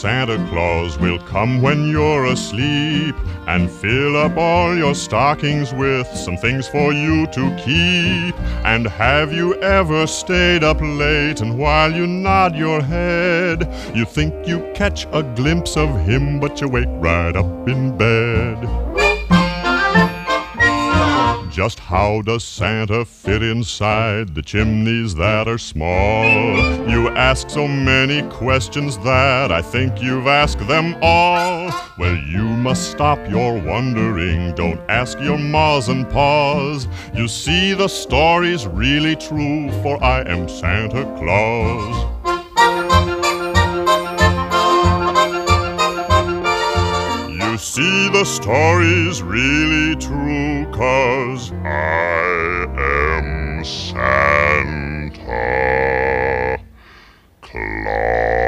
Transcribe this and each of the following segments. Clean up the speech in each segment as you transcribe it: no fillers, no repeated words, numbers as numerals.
Santa Claus will come when you're asleep and fill up all your stockings with some things for you to keep. And have you ever stayed up late and while you nod your head, you think you catch a glimpse of him, but you wake right up in bed? Just how does Santa fit inside the chimneys that are small? You ask so many questions that I think you've asked them all. Well, you must stop your wondering, don't ask your ma's and pa's. You see, the story's really true, for I am Santa Claus. You see, the story's really true, 'cause I am Santa Claus.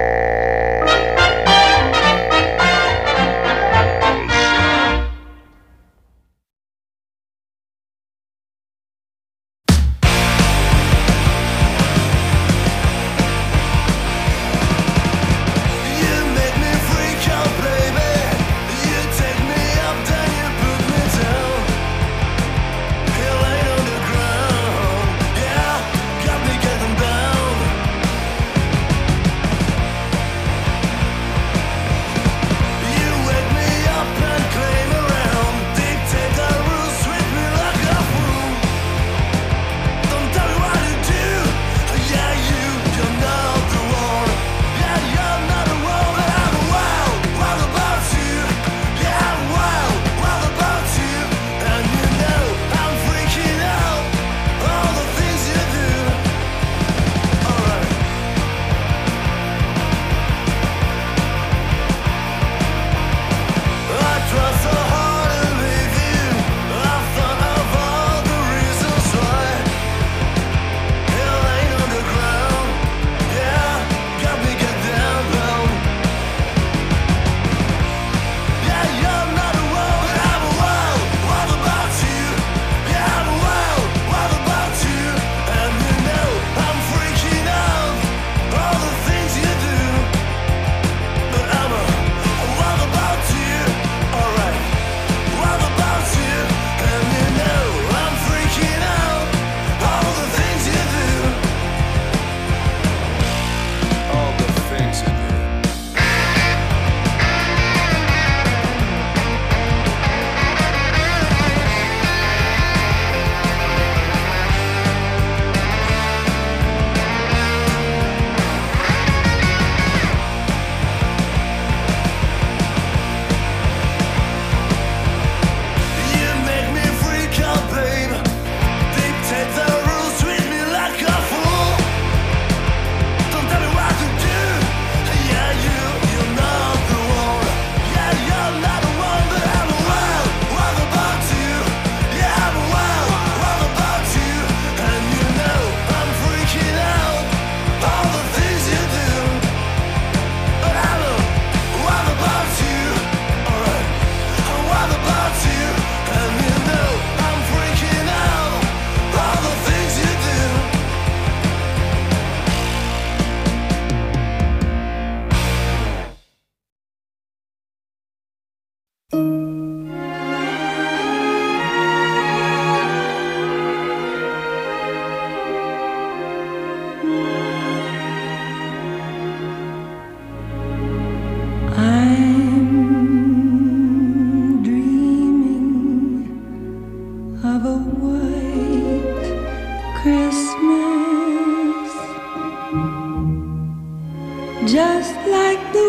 Just like the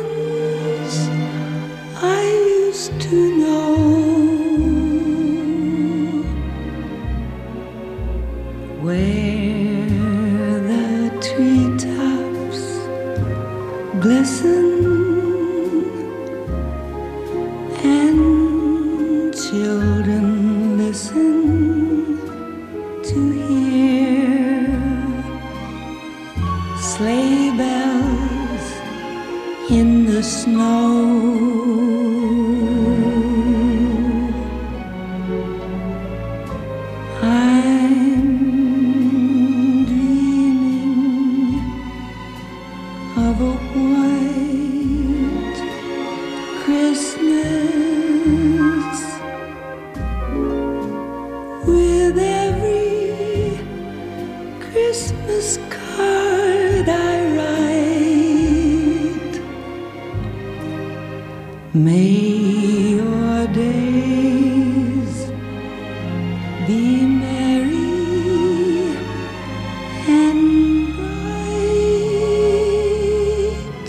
ones I used to know, where the treetops glisten and children listen to hear sleigh bells in the snow. I'm dreaming of a white May your days be merry and bright,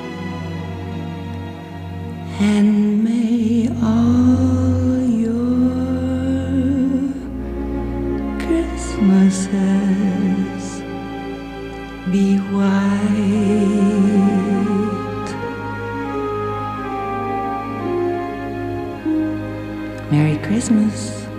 and may all your Christmases be white. Merry Christmas.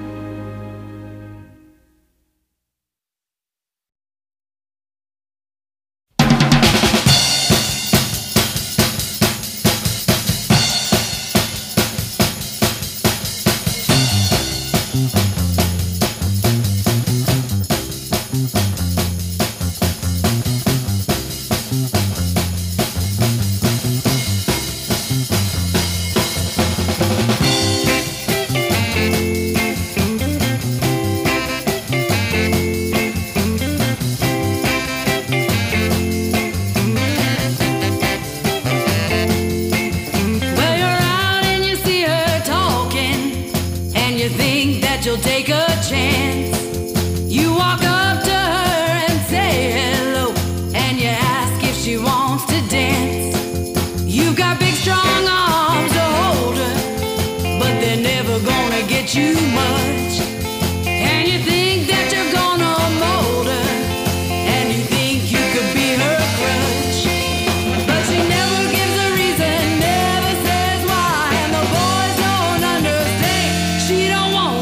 You'll take a chance. You walk up to her and say hello, and you ask if she wants to dance. You've got big strong arms to hold her, but they're never gonna get you much. And you think that you're gonna mold her, and you think you could be her crutch, but she never gives a reason, never says why, and the boys don't understand. She don't want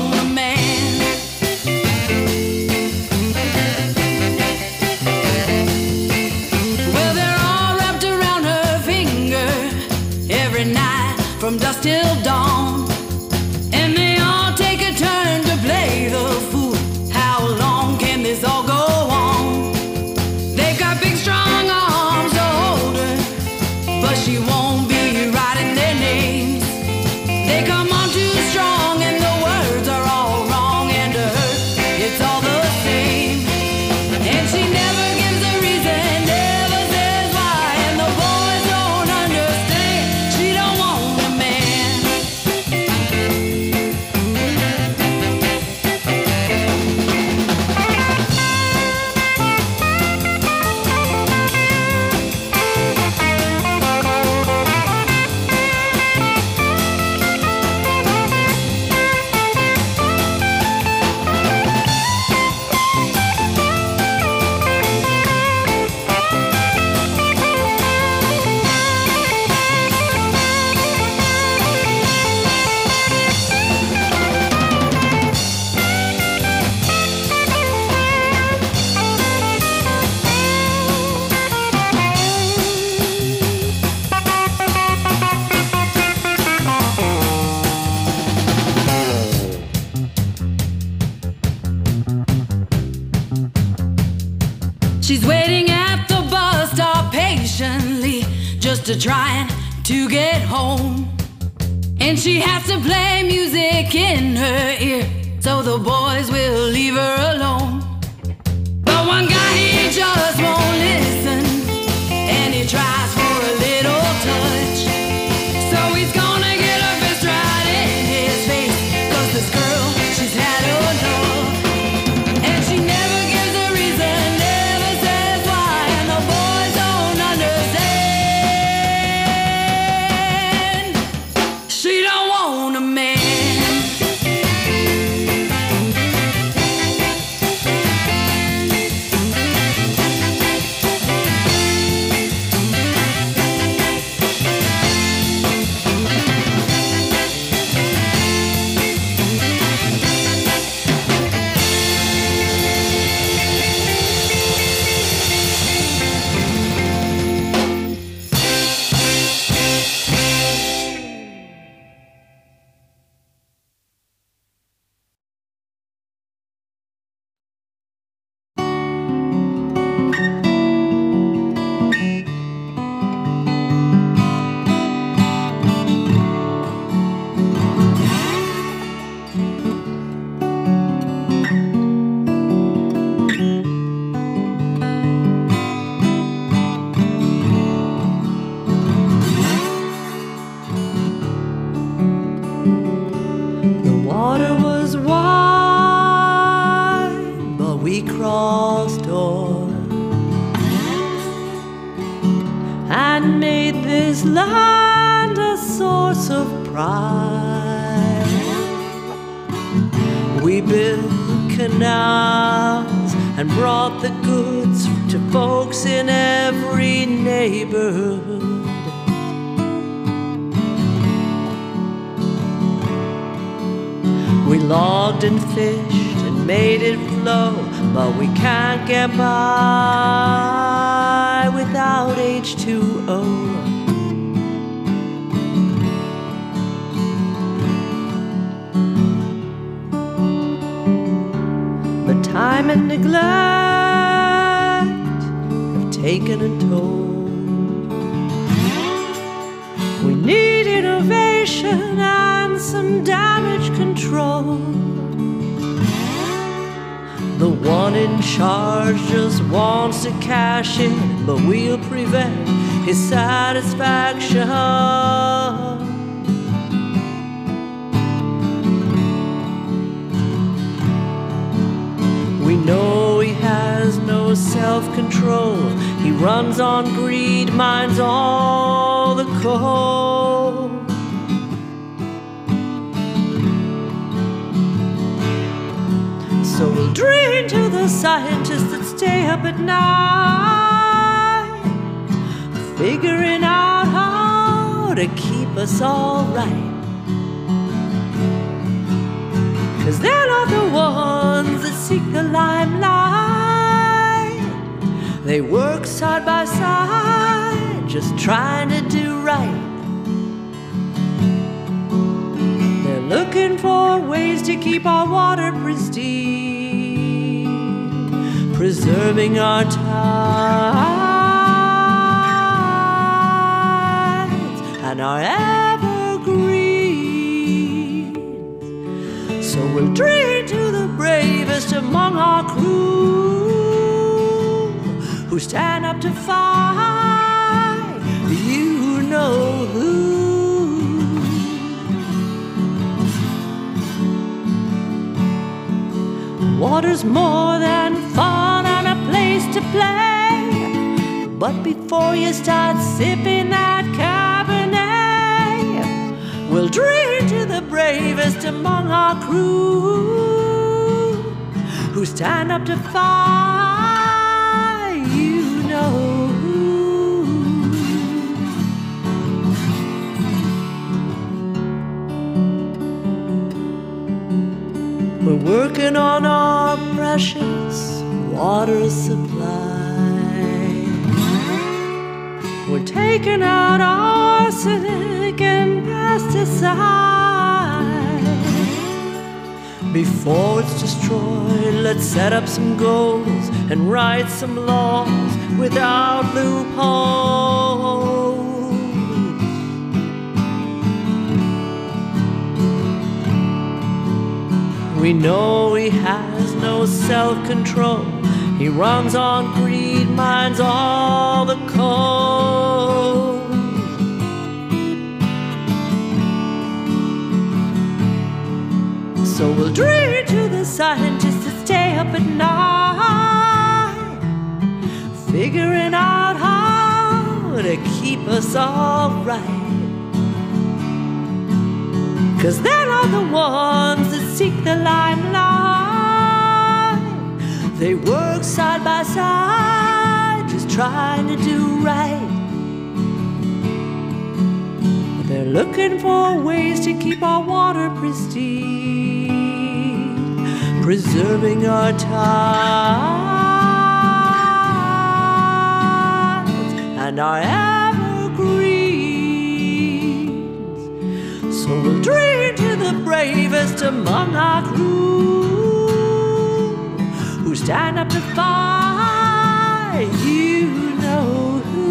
from dusk till dawn, and they all take a turn to play the fool. How long can this all go on? They've got big strong arms to hold her, but she won't be writing their names. They come on too strong and the words are all wrong, and to her it's all the same. And she never gives a reason, never says why, and the boys don't understand. She don't want she's waiting at the bus stop patiently, just to trying to get home. And she has to play music in her ear, so the boys will leave her alone. But one guy, he just won't listen, and he tries for a little touch. So he's gonna get her fist right in his face, 'cause this girl, she's had enough. And she never gives a reason, never says why, and the boys don't understand. She don't want a man. house of pride. We built canals and brought the goods to folks in every neighborhood. We logged and fished and made it flow, but we can't get by without H2O. But time and neglect have taken a toll. We need innovation and some damage control. The one in charge just wants to cash in, but we'll prevent his satisfaction. We know he has no self-control. He runs on greed, mines all the coal. So we'll dream to the scientists that stay up at night, figuring out how to keep us all right. 'Cause they're not the ones that seek the limelight. They work side by side, just trying to do right. They're looking for ways to keep our water pristine, preserving our tides and our evergreens. So we'll dream to the bravest among our crew, who stand up to fight, you know who. Water's more than fun and a place to play, but before you start sipping that Cabernet, we'll dream to the bravest among our crew, who stand up to fight, you know who. We're working on our precious water supply. We're taking out arsenic and pesticides. Before it's destroyed, let's set up some goals and write some laws without loopholes. We know he has no self-control. He runs on greed, mines all the coal. So we'll dream to the scientists that stay up at night, figuring out how to keep us all right. 'Cause they're not the ones that seek the limelight. They work side by side, just trying to do right. But they're looking for ways to keep our water pristine, preserving our tides and our evergreens. So we'll dream to the bravest among our crew, who stand up to fight, you know who.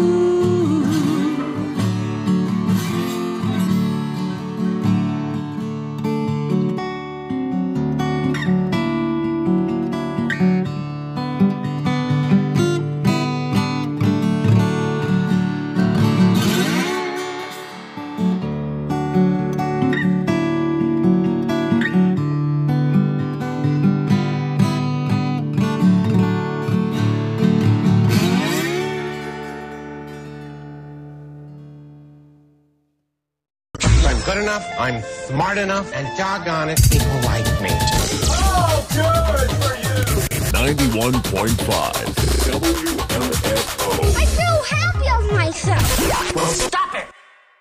good enough, I'm smart enough, and doggone it, people like me. Oh, good for you! 91.5 WMFO. I feel happy of myself. Well, stop it!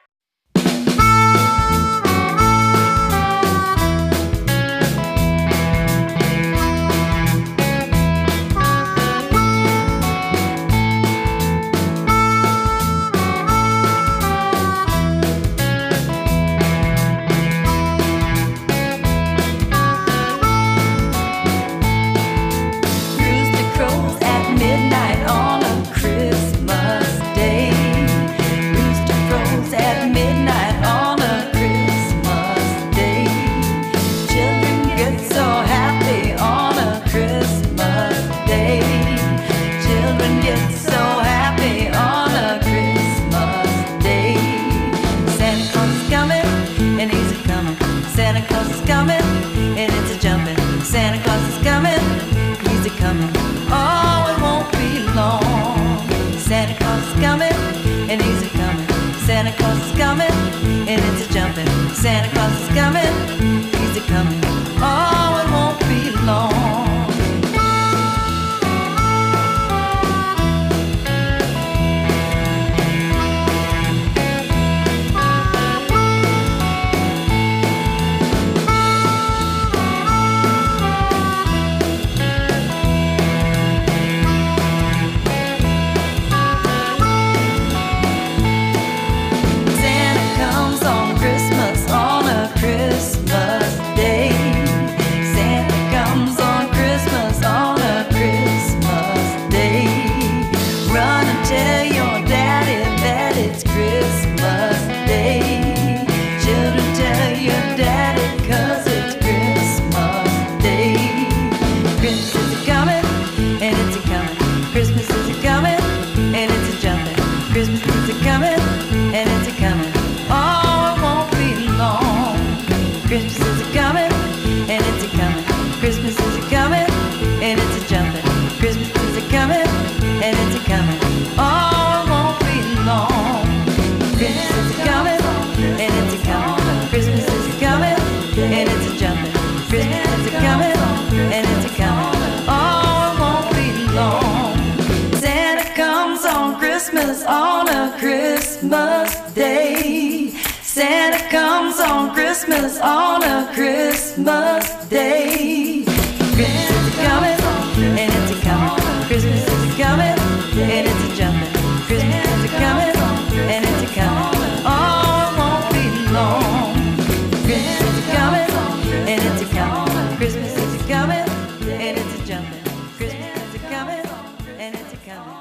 Santa Claus is coming, he's a-coming. Oh, it won't be long. On a Christmas day, Santa comes on Christmas, on a Christmas day. Christmas is coming, and it's a-coming. Christmas is coming, and it's a-jumping. Christmas is coming, and it's a-coming. Oh, it won't be long. Christmas is coming, and it's a-coming. Christmas is coming, and it's a-jumping. Christmas is coming, and it's a-coming.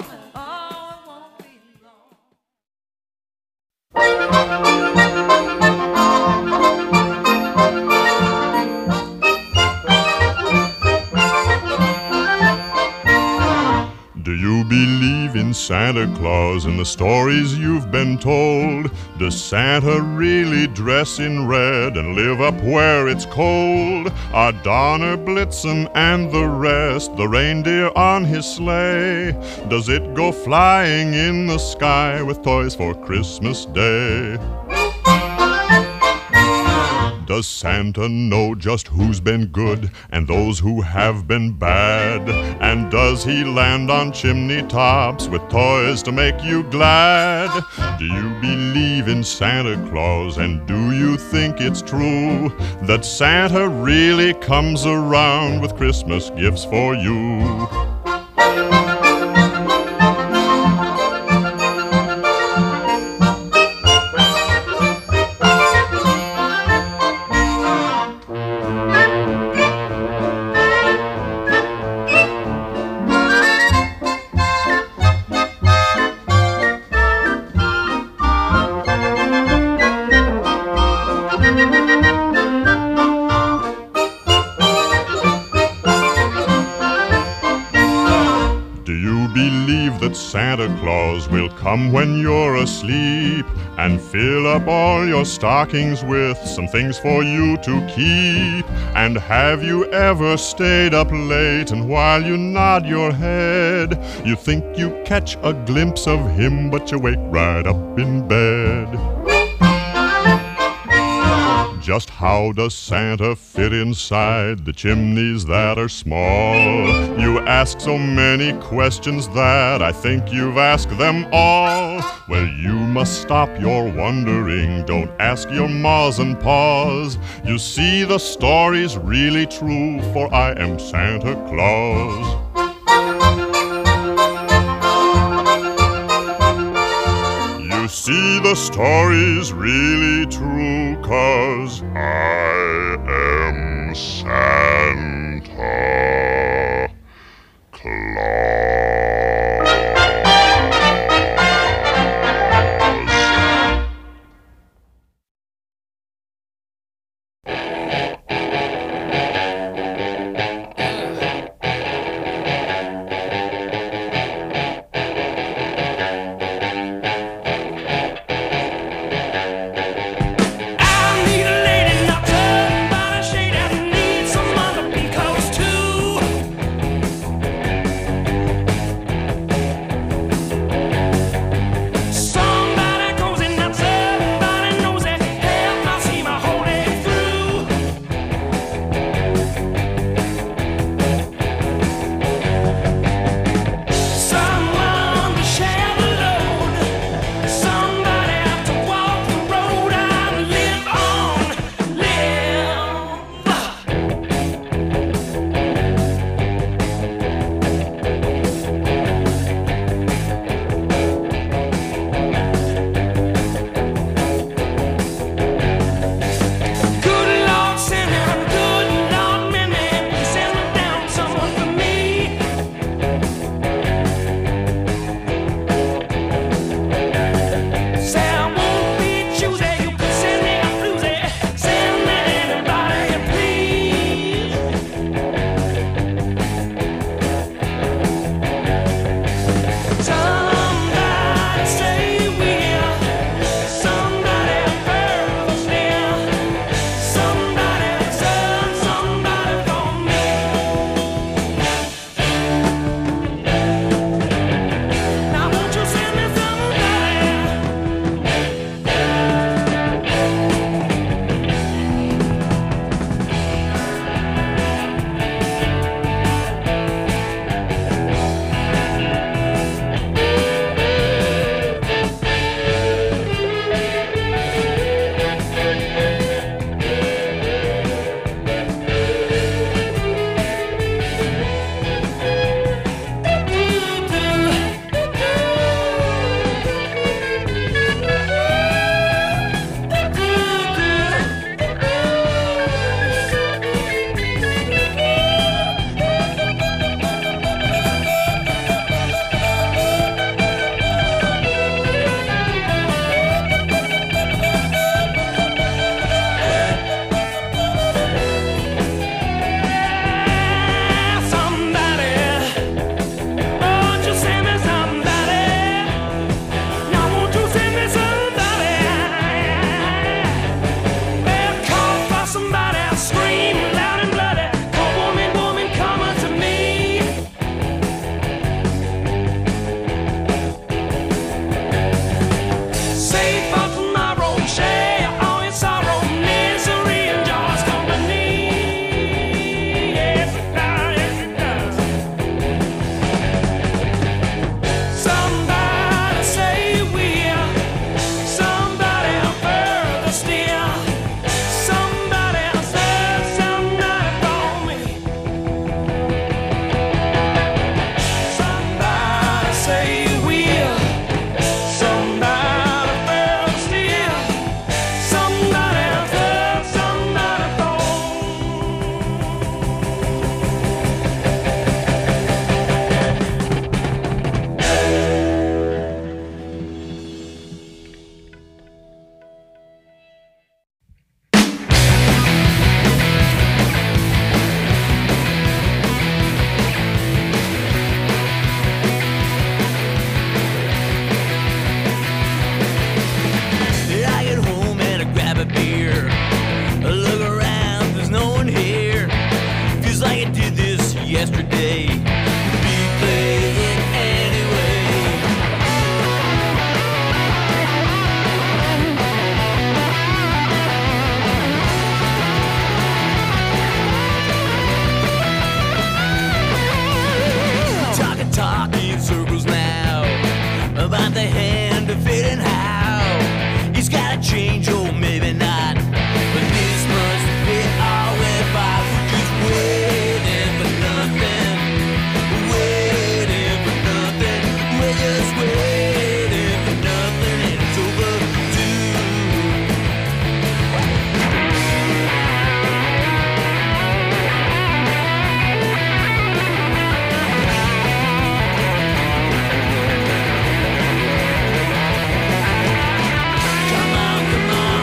Do you believe in Santa Claus and the stories you've been told? Does Santa really dress in red and live up where it's cold? Are Donner, Blitzen, and the rest the reindeer on his sleigh? Does it go flying in the sky with toys for Christmas Day? Does Santa know just who's been good and those who have been bad? And does he land on chimney tops with toys to make you glad? Do you believe in Santa Claus, and do you think it's true that Santa really comes around with Christmas gifts for you? Santa Claus will come when you're asleep and fill up all your stockings with some things for you to keep. And have you ever stayed up late, and while you nod your head, you think you catch a glimpse of him, but you wake right up in bed? Just how does Santa fit inside the chimneys that are small? You ask so many questions that I think you've asked them all. Well, you must stop your wondering, don't ask your ma's and pa's. You see, the story's really true, for I am Santa Claus. You see, the story's really true, 'cause I am Santa Claus. change or maybe not. But this much we all went by. Just waiting for nothing. Waiting for nothing. We're just waiting for nothing. And it's overdue. Come on,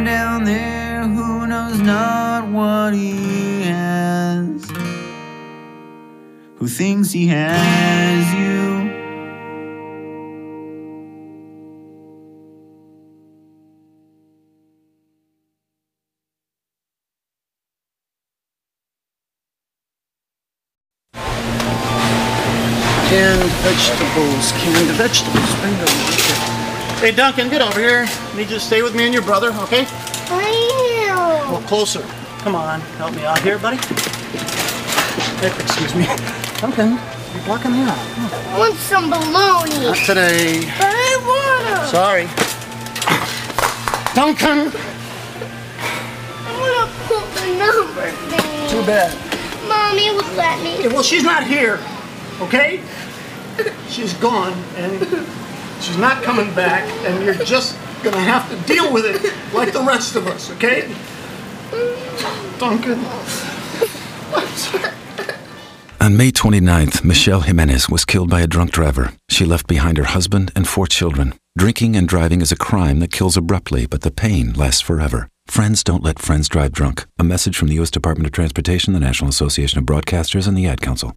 down there who knows not what he has, who thinks he has you. Canned vegetables, bingo. Hey, Duncan, get over here. Need you to stay with me and your brother, okay? Well, closer. Come on, help me out here, buddy. Hey, excuse me. Duncan, you're blocking me out. I want some bologna. Not today. But I want them. Sorry. Duncan! I want to put the number thing. Too bad. Mommy would let me. Yeah, well, she's not here, okay? She's gone, and she's not coming back, and you're just gonna have to deal with it like the rest of us, okay? Duncan. On May 29th, Michelle Jimenez was killed by a drunk driver. She left behind her husband and 4 children. Drinking and driving is a crime that kills abruptly, but the pain lasts forever. Friends don't let friends drive drunk. A message from the U.S. Department of Transportation, the National Association of Broadcasters, and the Ad Council.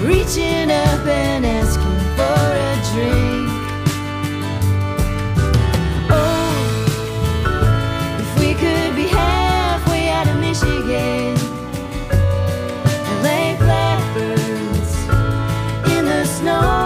reaching up and asking for a drink. Oh, if we could be halfway out of Michigan and lay blackbirds in the snow.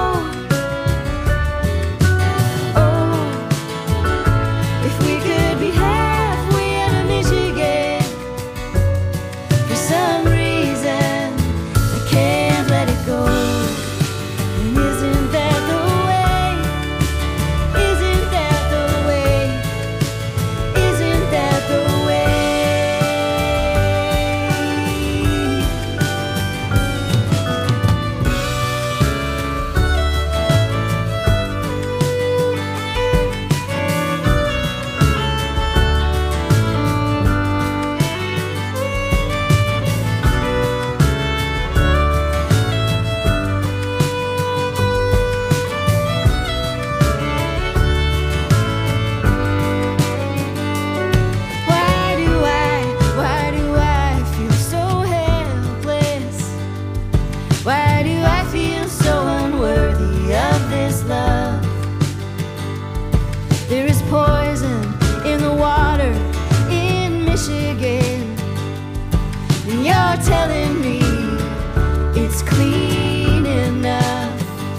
Telling me it's clean enough.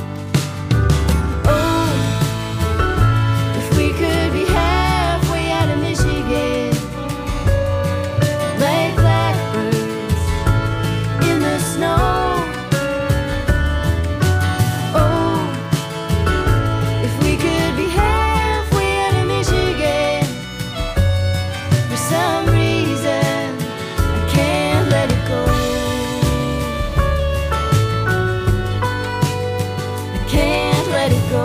Oh, if we could be halfway out of Michigan, like blackbirds in the snow. Oh, if we could be halfway out of Michigan, for some reason I can't let it go. Can't let it go.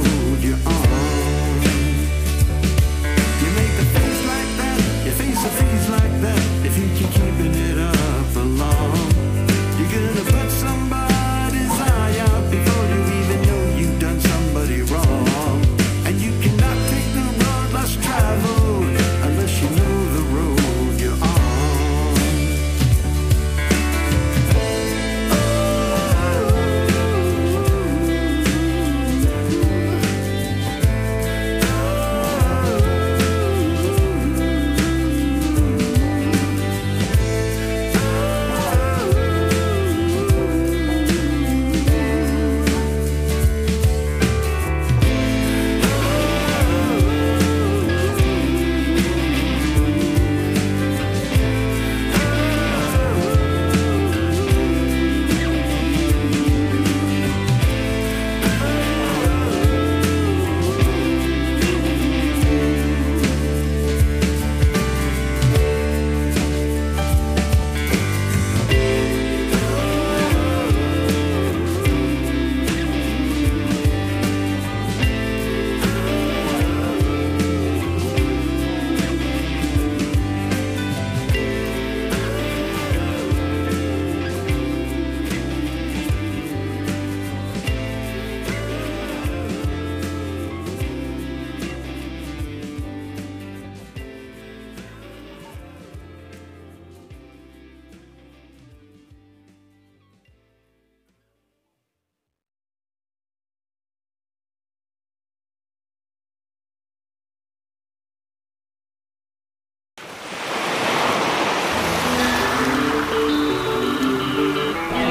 Face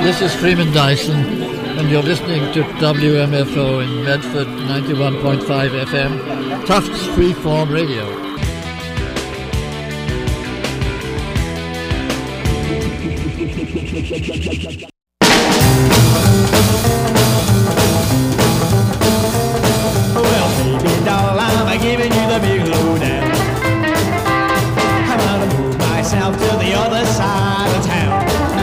This is Freeman Dyson, and you're listening to WMFO in Medford, 91.5 FM, Tufts Freeform Radio. Well, baby doll, I'm giving you the big lowdown. I'm gonna move myself to the other side of town.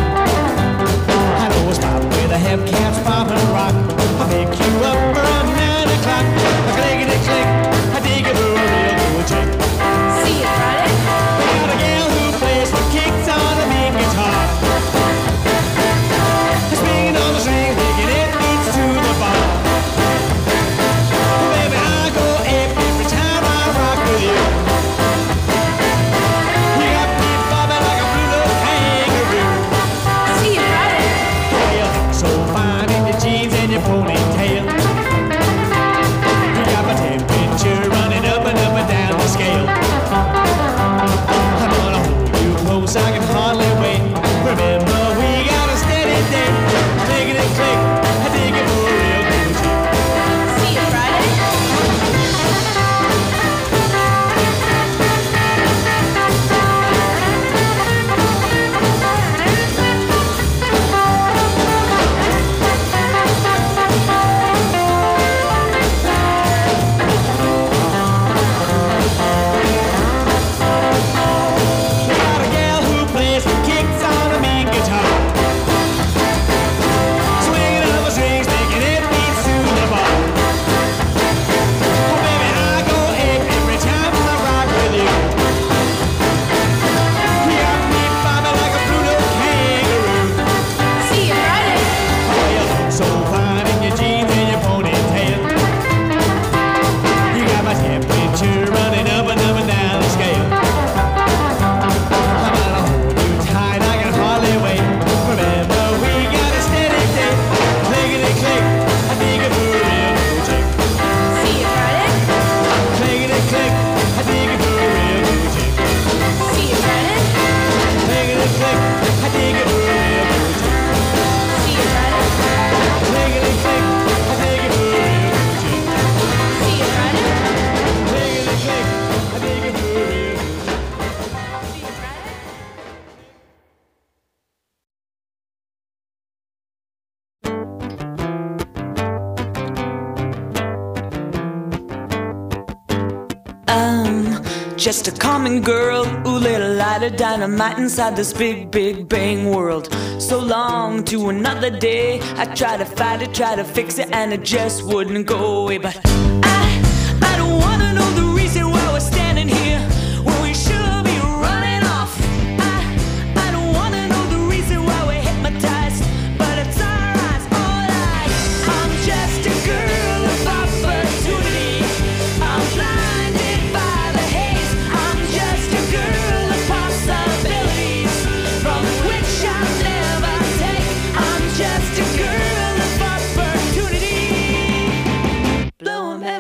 I know a spot where they have cats pop and rock. I'll pick you up around 9 o'clock. Clickety-click, I dig it for a real cool chick. See you Friday. We got a gal who plays the kicks on a mean guitar. Swinging on the string, making it beats to the bar. Baby, I go ape every time I rock with you. You got me bobbing like a blue little kangaroo. See you Friday. Oh, you look so fine in your jeans and your ponytail. You got my temperature running up and down the scale. I'm gonna hold you close, I can hardly wait. Remember, we got a steady date. Clickety-click, I dig it for a real cool chick. See you Friday. We got a gal who plays the kicks on a mean guitar. Swinging on the strings, making it beats to the bar. Oh, baby, I go ape every time I rock with you. You got me bobbing like a blue little kangaroo. See you Friday. Oh, you look so fine in your jeans and your ponytail. You got my temperature running up and down the scale. I'm gonna hold you tight, I can hardly wait. Remember, we got a steady date. Clickety-click, I dig it for a real cool chick. See you Friday. Clickety-click, I dig it for a real cool chick. See you Friday. Clickety-click, I dig it for a real cool chick. See you Friday. Clickety-click, I dig it for a real cool chick. See you Friday. Clickety-click, I dig it for a real cool chick. See you Friday. I'm just a common girl who lit a light of dynamite inside this big, big bang world. So long to another day. I try to fight it, try to fix it, and it just wouldn't go away. But I don't wanna know the reason why we're standing here when we should be running off. I don't wanna know the reason why we're hypnotized, but it's alright, alright. I'm just a girl of opportunity. I'm blinded by the haze. I'm just a girl of possibilities from which I'll never take. I'm just a girl of opportunity. Blowing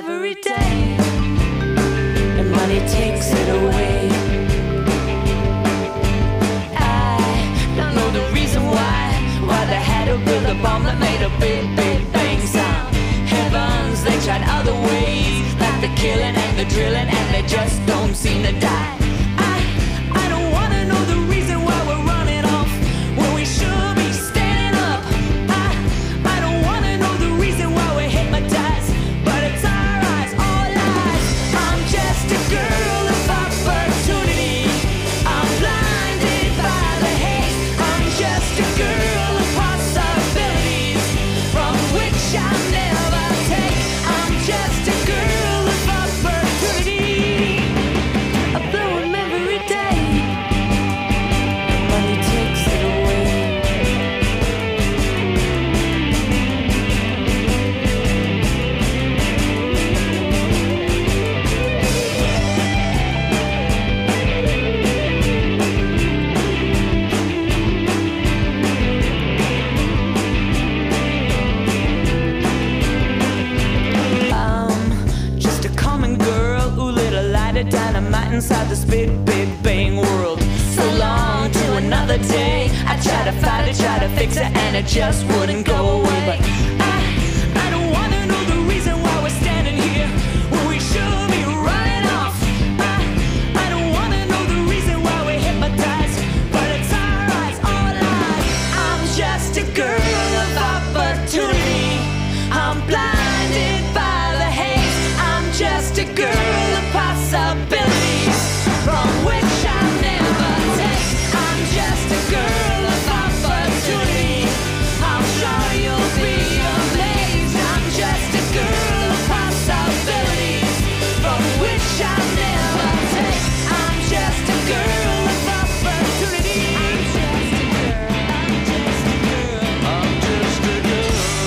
to fix it and it just wouldn't go away. But I don't wanna know the reason why we're standing here when we should be running off. I don't wanna know the reason why we're hypnotized, but it's our eyes all alive. I'm just a girl of opportunity. I'm blinded by the haze. I'm just a girl of possibilities from which I'll never take. I'm just a girl of opportunity. I'm sure you'll be amazed. I'm just a girl of possibilities from which I'll never take. I'm just a girl of opportunity. I'm just a girl. I'm just a girl. I'm just a girl.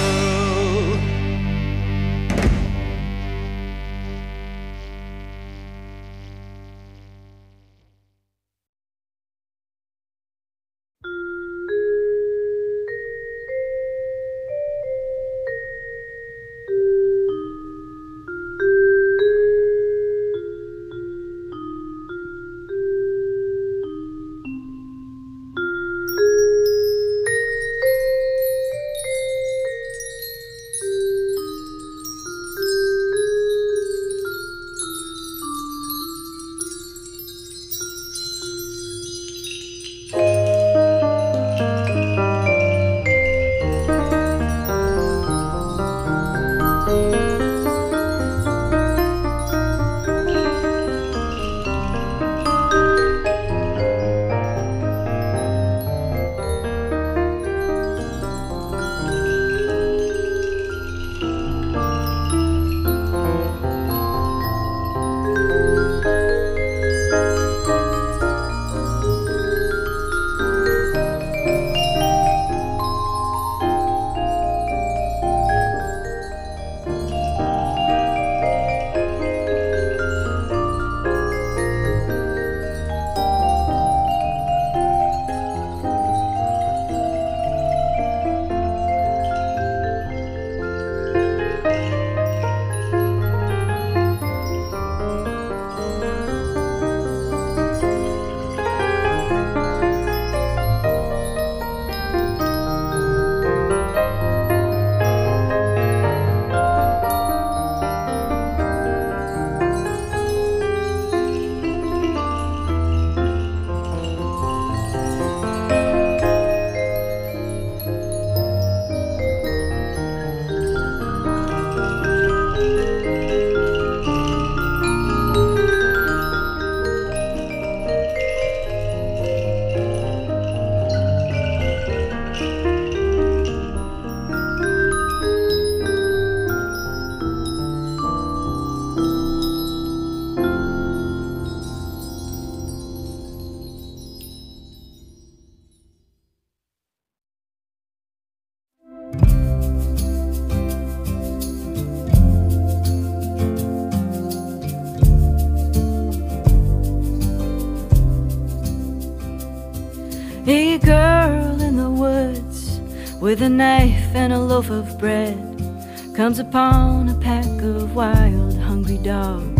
A girl in the woods with a knife and a loaf of bread comes upon a pack of wild, hungry dogs.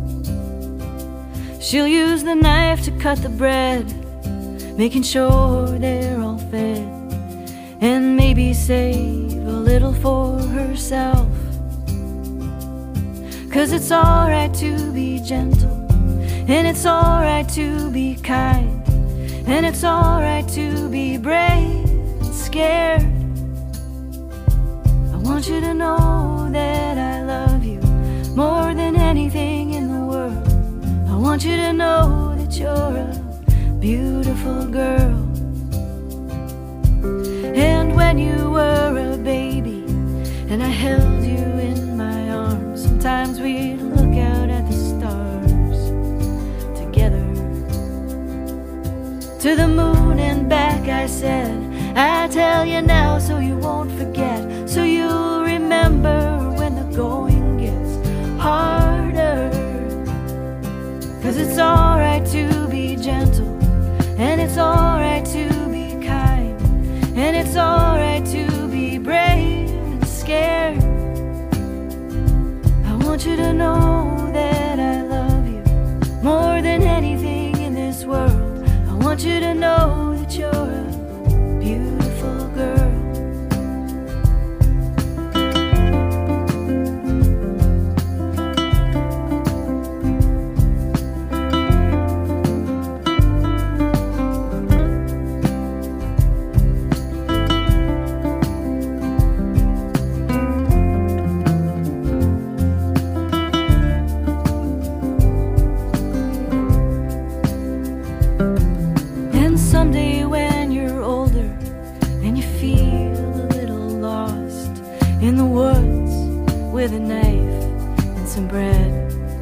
She'll use the knife to cut the bread, making sure they're all fed, and maybe save a little for herself. 'Cause it's alright to be gentle, and it's alright to be kind, and it's alright to be brave and scared. I want you to know that I love you more than anything in the world. I want you to know that you're a beautiful girl. And when you were a baby and I held you in my arms, sometimes we'd look out at the stars together. To the moon and back I said, I tell you now so you won't forget, so you'll remember when the going gets harder. 'Cause it's alright to be gentle, and it's alright to be kind, and it's alright to be brave and scared. I want you to know that I love you more than anything in this world. I want you to know that you're a beautiful And someday when you're older and you feel a little lost in the woods with a knife and some bread,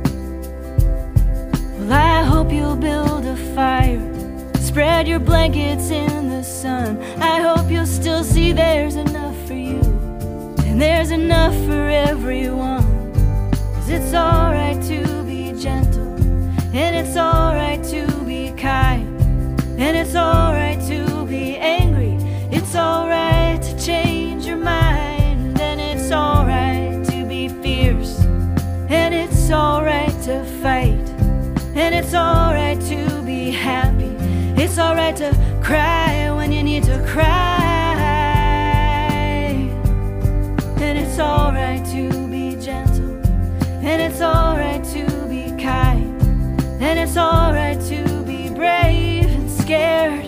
well, I hope you'll build a fire, spread your blankets in the sun. I hope you'll still see there's enough for you and there's enough for everyone. 'Cause it's alright to be gentle, and it's alright to be kind, and it's alright to be angry. It's alright to change your mind, and it's alright to be fierce, and it's alright to fight, and it's alright to be happy. It's alright to cry when you need to cry, and it's alright to be gentle, and it's alright to be kind, and it's alright to be brave and scared.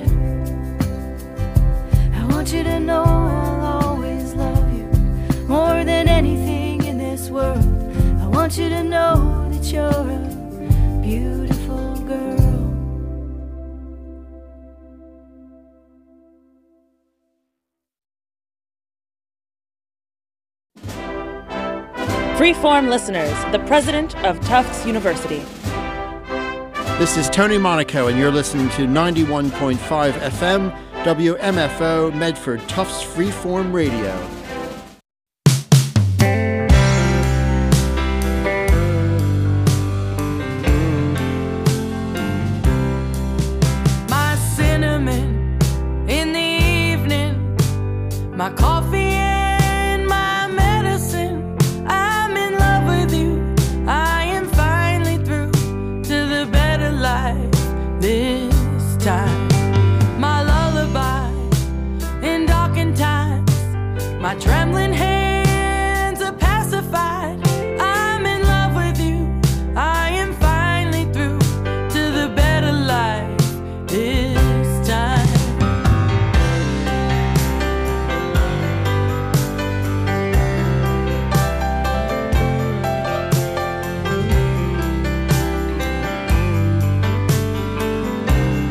I want you to know I'll always love you more than anything in this world. I want you to know that you're a beautiful girl. Freeform listeners, the president of Tufts University. This is Tony Monaco, and you're listening to 91.5 FM, WMFO, Medford, Tufts Freeform Radio. My cinnamon in the evening, my coffee and my medicine. I'm in love with you. I am finally through to the better life this time. My lullaby in darkened times, my trembling